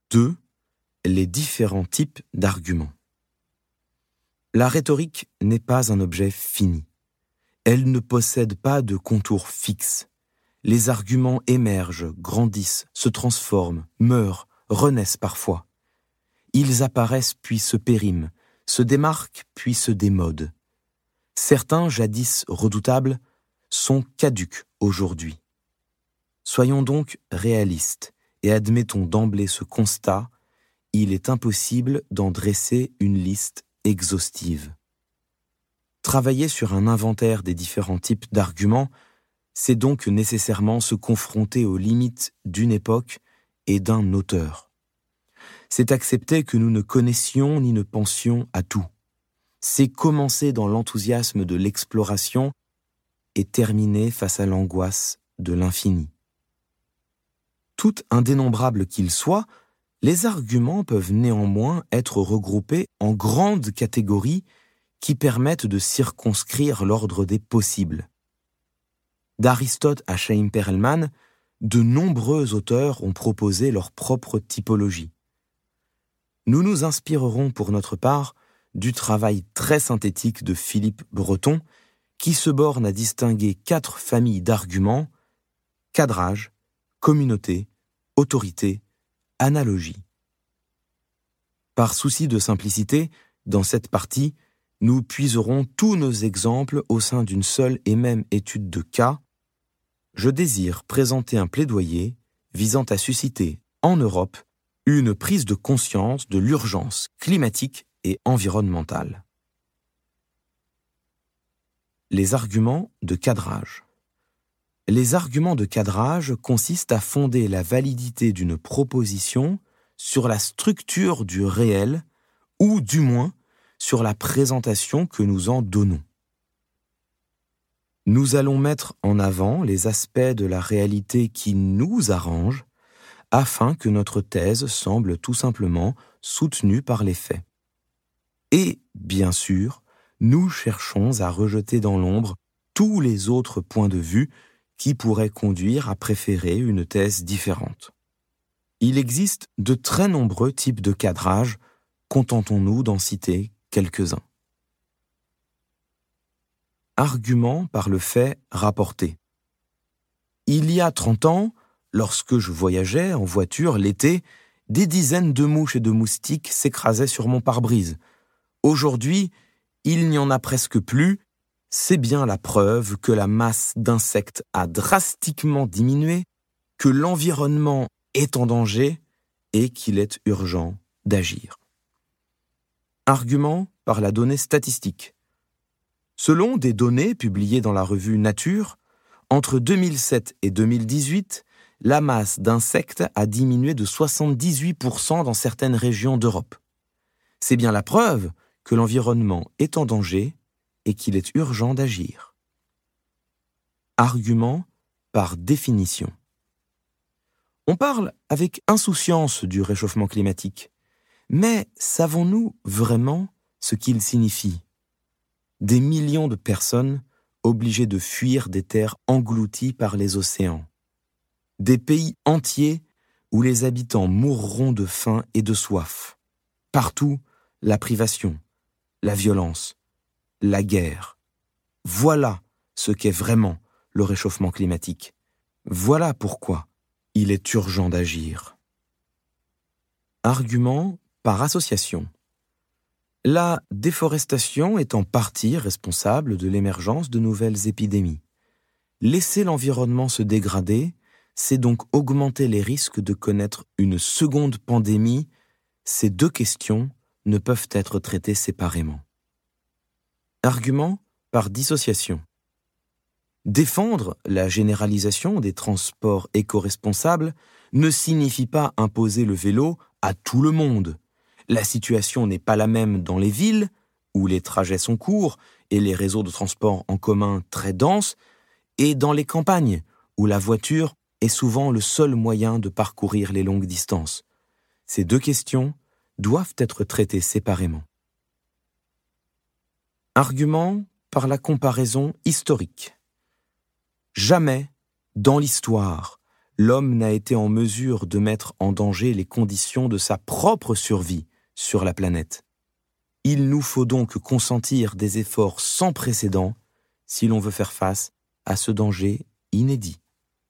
2. Les différents types d'arguments. La rhétorique n'est pas un objet fini. Elle ne possède pas de contour fixe. Les arguments émergent, grandissent, se transforment, meurent, renaissent parfois. Ils apparaissent puis se périment, se démarquent puis se démodent. Certains, jadis redoutables, sont caducs aujourd'hui. Soyons donc réalistes et admettons d'emblée ce constat, il est impossible d'en dresser une liste exhaustive. Travailler sur un inventaire des différents types d'arguments, c'est donc nécessairement se confronter aux limites d'une époque et d'un auteur. C'est accepter que nous ne connaissions ni ne pensions à tout. C'est commencer dans l'enthousiasme de l'exploration et terminer face à l'angoisse de l'infini. Tout indénombrable qu'il soit, les arguments peuvent néanmoins être regroupés en grandes catégories qui permettent de circonscrire l'ordre des possibles. D'Aristote à Chaim Perelman, de nombreux auteurs ont proposé leur propre typologie. Nous nous inspirerons pour notre part du travail très synthétique de Philippe Breton, qui se borne à distinguer 4 familles d'arguments: cadrage, communauté, autorité, analogie. Par souci de simplicité, dans cette partie, nous puiserons tous nos exemples au sein d'une seule et même étude de cas. Je désire présenter un plaidoyer visant à susciter, en Europe, une prise de conscience de l'urgence climatique et environnementale. Les arguments de cadrage. Les arguments de cadrage consistent à fonder la validité d'une proposition sur la structure du réel ou du moins sur la présentation que nous en donnons. Nous allons mettre en avant les aspects de la réalité qui nous arrangent afin que notre thèse semble tout simplement soutenue par les faits. Et, bien sûr, nous cherchons à rejeter dans l'ombre tous les autres points de vue qui pourraient conduire à préférer une thèse différente. Il existe de très nombreux types de cadrage, contentons-nous d'en citer quelques-uns. Argument par le fait rapporté. Il y a 30 ans, lorsque je voyageais en voiture l'été, des dizaines de mouches et de moustiques s'écrasaient sur mon pare-brise. Aujourd'hui, il n'y en a presque plus. C'est bien la preuve que la masse d'insectes a drastiquement diminué, que l'environnement est en danger et qu'il est urgent d'agir. Argument par la donnée statistique. Selon des données publiées dans la revue Nature, entre 2007 et 2018, la masse d'insectes a diminué de 78% dans certaines régions d'Europe. C'est bien la preuve que l'environnement est en danger et qu'il est urgent d'agir. Argument par définition. On parle avec insouciance du réchauffement climatique, mais savons-nous vraiment ce qu'il signifie ? Des millions de personnes obligées de fuir des terres englouties par les océans. Des pays entiers où les habitants mourront de faim et de soif. Partout, la privation, la violence, la guerre. Voilà ce qu'est vraiment le réchauffement climatique. Voilà pourquoi il est urgent d'agir. Argument par association. La déforestation est en partie responsable de l'émergence de nouvelles épidémies. Laisser l'environnement se dégrader, c'est donc augmenter les risques de connaître une seconde pandémie. Ces deux questions ne peuvent être traitées séparément. Argument par dissociation. Défendre la généralisation des transports éco-responsables ne signifie pas imposer le vélo à tout le monde. La situation n'est pas la même dans les villes, où les trajets sont courts et les réseaux de transport en commun très denses, et dans les campagnes, où la voiture est souvent le seul moyen de parcourir les longues distances. Ces deux questions doivent être traitées séparément. Argument par la comparaison historique. Jamais, dans l'histoire, l'homme n'a été en mesure de mettre en danger les conditions de sa propre survie sur la planète. Il nous faut donc consentir des efforts sans précédent si l'on veut faire face à ce danger inédit.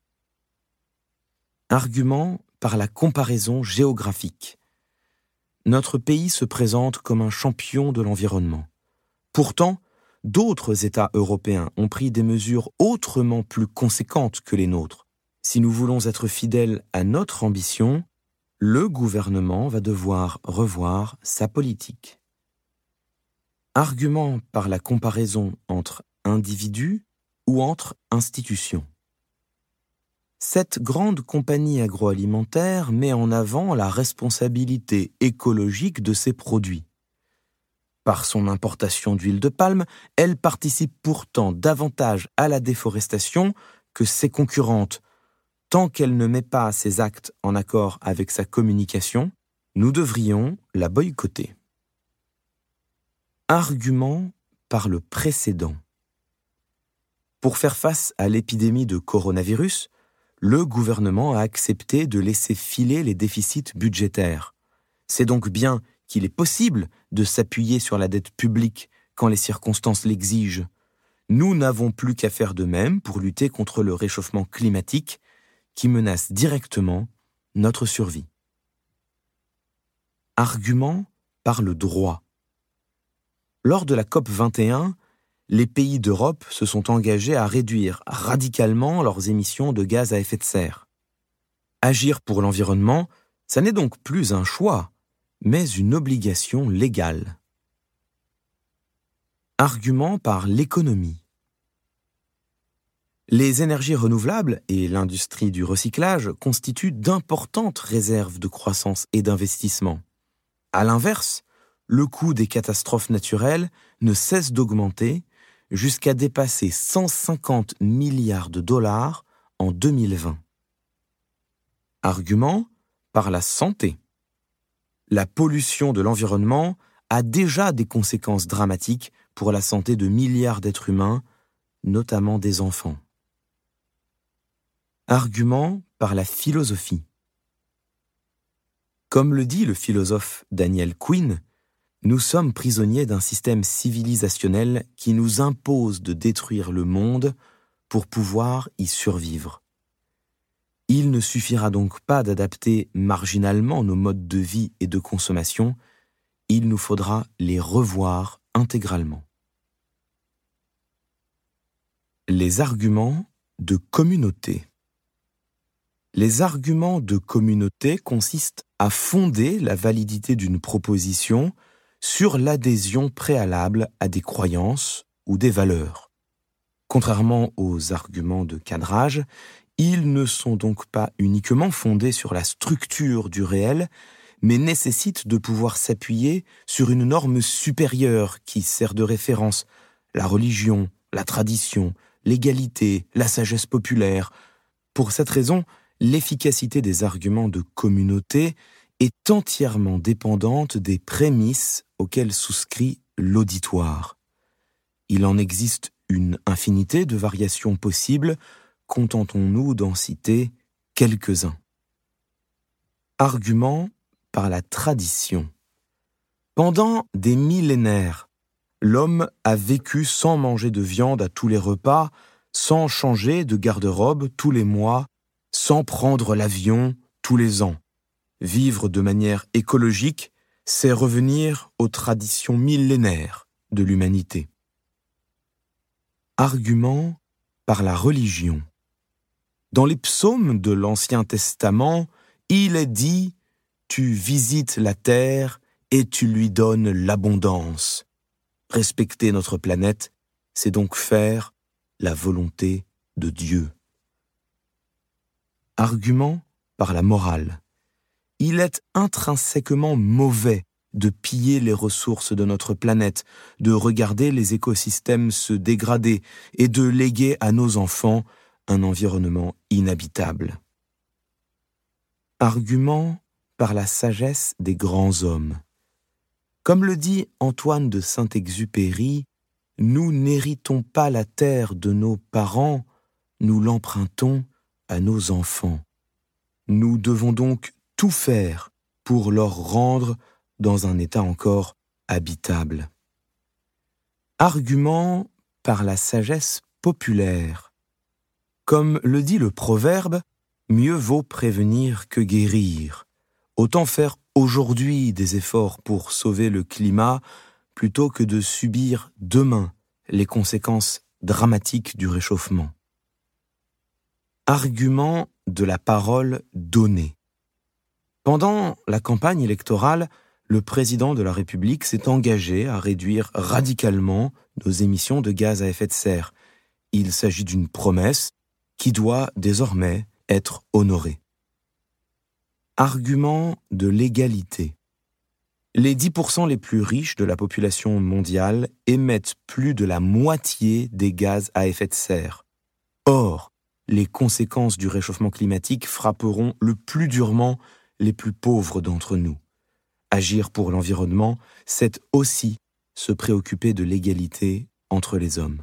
Argument par la comparaison géographique. Notre pays se présente comme un champion de l'environnement. Pourtant, d'autres États européens ont pris des mesures autrement plus conséquentes que les nôtres. Si nous voulons être fidèles à notre ambition, le gouvernement va devoir revoir sa politique. Argument par la comparaison entre individus ou entre institutions. Cette grande compagnie agroalimentaire met en avant la responsabilité écologique de ses produits. Par son importation d'huile de palme, elle participe pourtant davantage à la déforestation que ses concurrentes. Tant qu'elle ne met pas ses actes en accord avec sa communication, nous devrions la boycotter. Argument par le précédent. Pour faire face à l'épidémie de coronavirus, le gouvernement a accepté de laisser filer les déficits budgétaires. C'est donc bien qu'il est possible de s'appuyer sur la dette publique quand les circonstances l'exigent. Nous n'avons plus qu'à faire de même pour lutter contre le réchauffement climatique qui menace directement notre survie. Argument par le droit. Lors de la COP 21, les pays d'Europe se sont engagés à réduire radicalement leurs émissions de gaz à effet de serre. Agir pour l'environnement, ça n'est donc plus un choix, mais une obligation légale. Argument par l'économie. Les énergies renouvelables et l'industrie du recyclage constituent d'importantes réserves de croissance et d'investissement. À l'inverse, le coût des catastrophes naturelles ne cesse d'augmenter jusqu'à dépasser 150 milliards de dollars en 2020. Argument par la santé. La pollution de l'environnement a déjà des conséquences dramatiques pour la santé de milliards d'êtres humains, notamment des enfants. Argument par la philosophie. Comme le dit le philosophe Daniel Quinn, nous sommes prisonniers d'un système civilisationnel qui nous impose de détruire le monde pour pouvoir y survivre. Il ne suffira donc pas d'adapter marginalement nos modes de vie et de consommation, il nous faudra les revoir intégralement. Les arguments de communauté. Les arguments de communauté consistent à fonder la validité d'une proposition sur l'adhésion préalable à des croyances ou des valeurs. Contrairement aux arguments de cadrage, ils ne sont donc pas uniquement fondés sur la structure du réel, mais nécessitent de pouvoir s'appuyer sur une norme supérieure qui sert de référence, la religion, la tradition, l'égalité, la sagesse populaire. Pour cette raison, l'efficacité des arguments de communauté est entièrement dépendante des prémices auxquelles souscrit l'auditoire. Il en existe une infinité de variations possibles, contentons-nous d'en citer quelques-uns. Argument par la tradition. Pendant des millénaires, l'homme a vécu sans manger de viande à tous les repas, sans changer de garde-robe tous les mois, sans prendre l'avion tous les ans. Vivre de manière écologique, c'est revenir aux traditions millénaires de l'humanité. Argument par la religion. Dans les psaumes de l'Ancien Testament, il est dit « Tu visites la terre et tu lui donnes l'abondance ». Respecter notre planète, c'est donc faire la volonté de Dieu. Argument par la morale. Il est intrinsèquement mauvais de piller les ressources de notre planète, de regarder les écosystèmes se dégrader et de léguer à nos enfants un environnement inhabitable. Argument par la sagesse des grands hommes. Comme le dit Antoine de Saint-Exupéry, « Nous n'héritons pas la terre de nos parents, nous l'empruntons à nos enfants. » Nous devons donc tout faire pour leur rendre dans un état encore habitable. Argument par la sagesse populaire. Comme le dit le proverbe, mieux vaut prévenir que guérir. Autant faire aujourd'hui des efforts pour sauver le climat plutôt que de subir demain les conséquences dramatiques du réchauffement. Argument de la parole donnée. Pendant la campagne électorale, le président de la République s'est engagé à réduire radicalement nos émissions de gaz à effet de serre. Il s'agit d'une promesse qui doit désormais être honorée. Argument de l'égalité. Les 10% les plus riches de la population mondiale émettent plus de la moitié des gaz à effet de serre. Or, les conséquences du réchauffement climatique frapperont le plus durement les plus pauvres d'entre nous. Agir pour l'environnement, c'est aussi se préoccuper de l'égalité entre les hommes.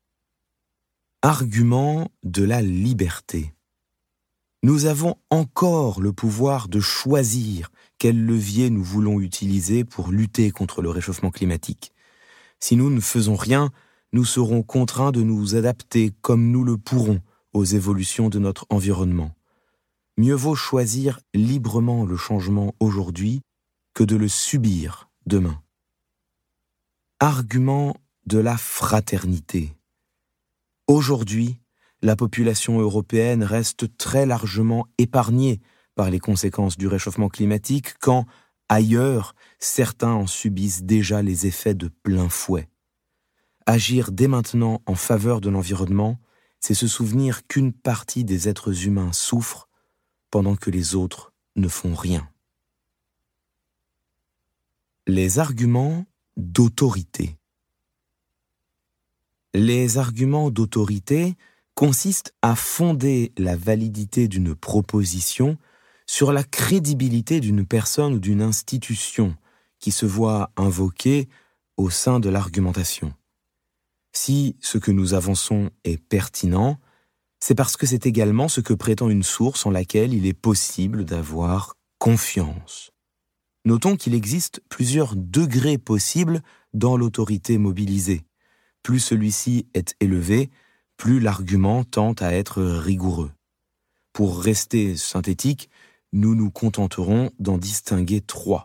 Argument de la liberté. Nous avons encore le pouvoir de choisir quel levier nous voulons utiliser pour lutter contre le réchauffement climatique. Si nous ne faisons rien, nous serons contraints de nous adapter comme nous le pourrons aux évolutions de notre environnement. Mieux vaut choisir librement le changement aujourd'hui que de le subir demain. Argument de la fraternité. Aujourd'hui, la population européenne reste très largement épargnée par les conséquences du réchauffement climatique quand, ailleurs, certains en subissent déjà les effets de plein fouet. Agir dès maintenant en faveur de l'environnement, c'est se souvenir qu'une partie des êtres humains souffrent pendant que les autres ne font rien. Les arguments d'autorité. Les arguments d'autorité consistent à fonder la validité d'une proposition sur la crédibilité d'une personne ou d'une institution qui se voit invoquée au sein de l'argumentation. Si ce que nous avançons est pertinent, c'est parce que c'est également ce que prétend une source en laquelle il est possible d'avoir confiance. Notons qu'il existe plusieurs degrés possibles dans l'autorité mobilisée. Plus celui-ci est élevé, plus l'argument tend à être rigoureux. Pour rester synthétique, nous nous contenterons d'en distinguer 3.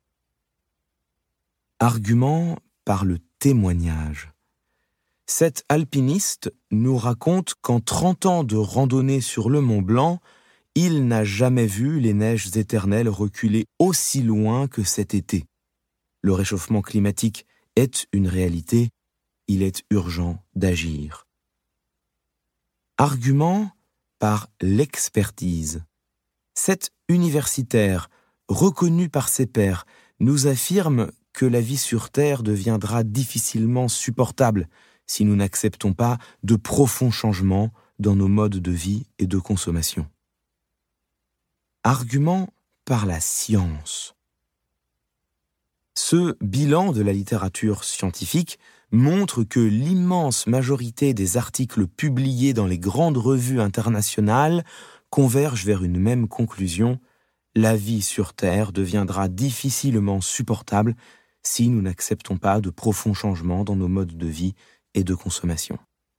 Argument par le témoignage. Cet alpiniste nous raconte qu'en 30 ans de randonnée sur le Mont Blanc, il n'a jamais vu les neiges éternelles reculer aussi loin que cet été. Le réchauffement climatique est une réalité, il est urgent d'agir. Argument par l'expertise. Cet universitaire, reconnu par ses pairs, nous affirme que la vie sur Terre deviendra difficilement supportable si nous n'acceptons pas de profonds changements dans nos modes de vie et de consommation. Argument par la science. Ce bilan de la littérature scientifique montre que l'immense majorité des articles publiés dans les grandes revues internationales convergent vers une même conclusion: la vie sur Terre deviendra difficilement supportable si nous n'acceptons pas de profonds changements dans nos modes de vie et de consommation.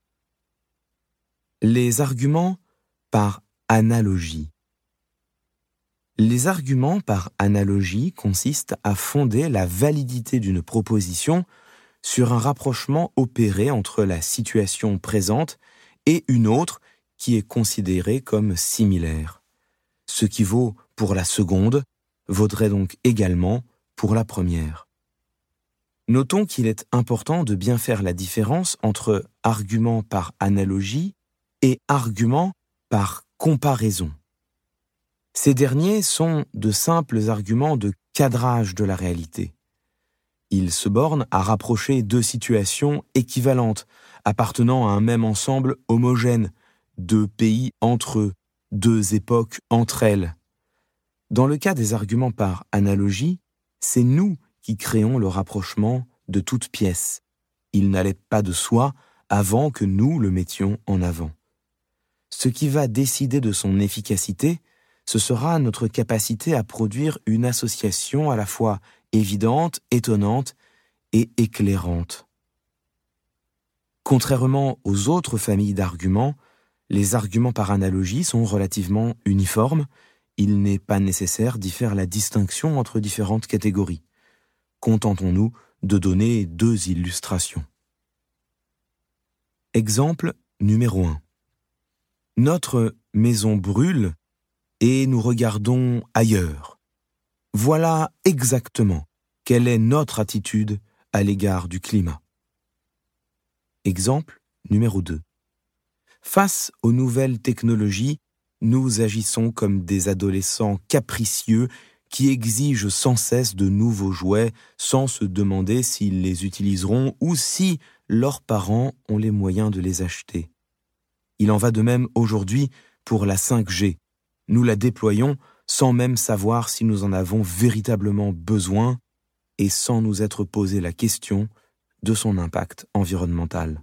Les arguments par analogie. Les arguments par analogie consistent à fonder la validité d'une proposition sur un rapprochement opéré entre la situation présente et une autre qui est considérée comme similaire. Ce qui vaut pour la seconde vaudrait donc également pour la première. Notons qu'il est important de bien faire la différence entre argument par analogie et argument par comparaison. Ces derniers sont de simples arguments de cadrage de la réalité. Ils se bornent à rapprocher 2 situations équivalentes, appartenant à un même ensemble homogène, 2 pays entre eux, 2 époques entre elles. Dans le cas des arguments par analogie, c'est nous qui créons le rapprochement de toute pièce. Il n'allait pas de soi avant que nous le mettions en avant. Ce qui va décider de son efficacité, ce sera notre capacité à produire une association à la fois évidente, étonnante et éclairante. Contrairement aux autres familles d'arguments, les arguments par analogie sont relativement uniformes. Il n'est pas nécessaire d'y faire la distinction entre différentes catégories. Contentons-nous de donner 2 illustrations. Exemple numéro 1. Notre maison brûle et nous regardons ailleurs. Voilà exactement quelle est notre attitude à l'égard du climat. Exemple numéro 2. Face aux nouvelles technologies, nous agissons comme des adolescents capricieux qui exigent sans cesse de nouveaux jouets sans se demander s'ils les utiliseront ou si leurs parents ont les moyens de les acheter. Il en va de même aujourd'hui pour la 5G. Nous la déployons sans même savoir si nous en avons véritablement besoin et sans nous être posé la question de son impact environnemental.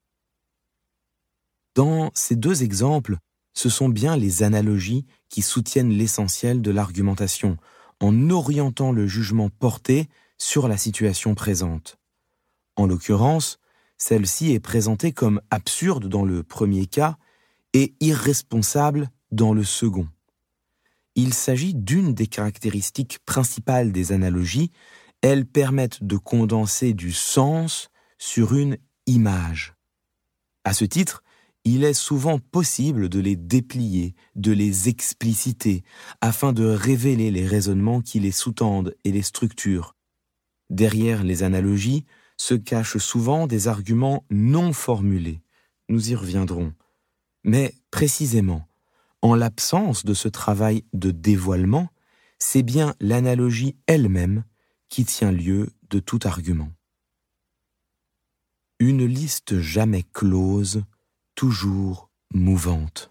Dans ces 2 exemples, ce sont bien les analogies qui soutiennent l'essentiel de l'argumentation, en orientant le jugement porté sur la situation présente. En l'occurrence, celle-ci est présentée comme absurde dans le premier cas et irresponsable dans le second. Il s'agit d'une des caractéristiques principales des analogies. Elles permettent de condenser du sens sur une image. À ce titre, il est souvent possible de les déplier, de les expliciter, afin de révéler les raisonnements qui les sous-tendent et les structurent. Derrière les analogies se cachent souvent des arguments non formulés. Nous y reviendrons. Mais précisément, en l'absence de ce travail de dévoilement, c'est bien l'analogie elle-même qui tient lieu de tout argument. Une liste jamais close, toujours mouvante.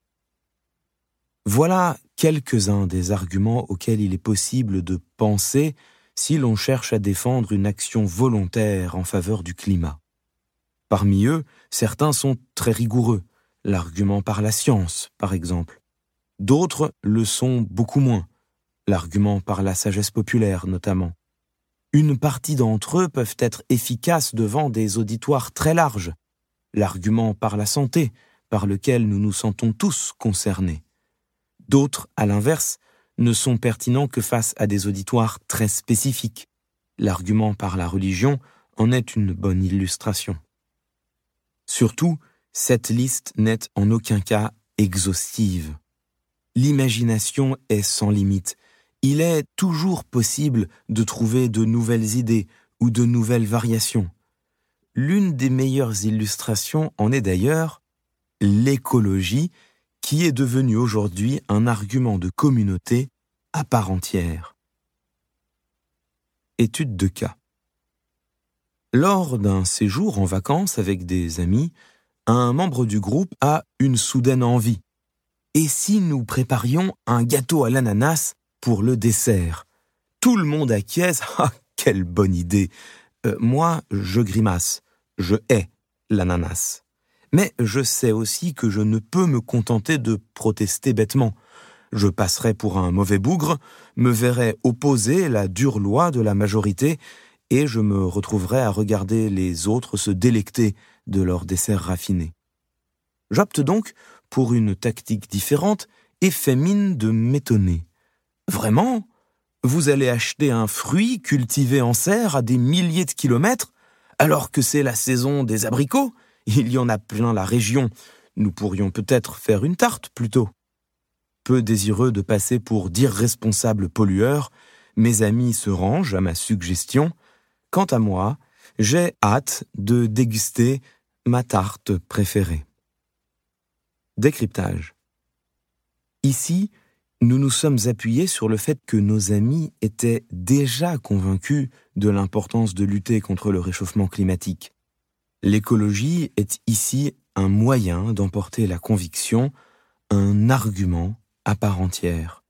Voilà quelques-uns des arguments auxquels il est possible de penser si l'on cherche à défendre une action volontaire en faveur du climat. Parmi eux, certains sont très rigoureux, l'argument par la science, par exemple. D'autres le sont beaucoup moins, l'argument par la sagesse populaire notamment. Une partie d'entre eux peuvent être efficaces devant des auditoires très larges, l'argument par la santé, par lequel nous nous sentons tous concernés. D'autres, à l'inverse, ne sont pertinents que face à des auditoires très spécifiques. L'argument par la religion en est une bonne illustration. Surtout, cette liste n'est en aucun cas exhaustive. L'imagination est sans limite. Il est toujours possible de trouver de nouvelles idées ou de nouvelles variations. L'une des meilleures illustrations en est d'ailleurs l'écologie, qui est devenue aujourd'hui un argument de communauté à part entière. Étude de cas. Lors d'un séjour en vacances avec des amis, un membre du groupe a une soudaine envie. Et si nous préparions un gâteau à l'ananas pour le dessert? Tout le monde acquiesce. Ah, quelle bonne idée! Moi, je grimace. Je hais l'ananas. Mais je sais aussi que je ne peux me contenter de protester bêtement. Je passerai pour un mauvais bougre, me verrai opposer la dure loi de la majorité et je me retrouverai à regarder les autres se délecter de leur dessert raffiné. J'opte donc pour une tactique différente et fais mine de m'étonner. Vraiment ? Vous allez acheter un fruit cultivé en serre à des milliers de kilomètres, alors que c'est la saison des abricots? Il y en a plein la région. Nous pourrions peut-être faire une tarte plutôt. Peu désireux de passer pour d'irresponsables pollueurs, mes amis se rangent à ma suggestion. Quant à moi, j'ai hâte de déguster ma tarte préférée. Décryptage. Ici, nous nous sommes appuyés sur le fait que nos amis étaient déjà convaincus de l'importance de lutter contre le réchauffement climatique. L'écologie est ici un moyen d'emporter la conviction, un argument à part entière.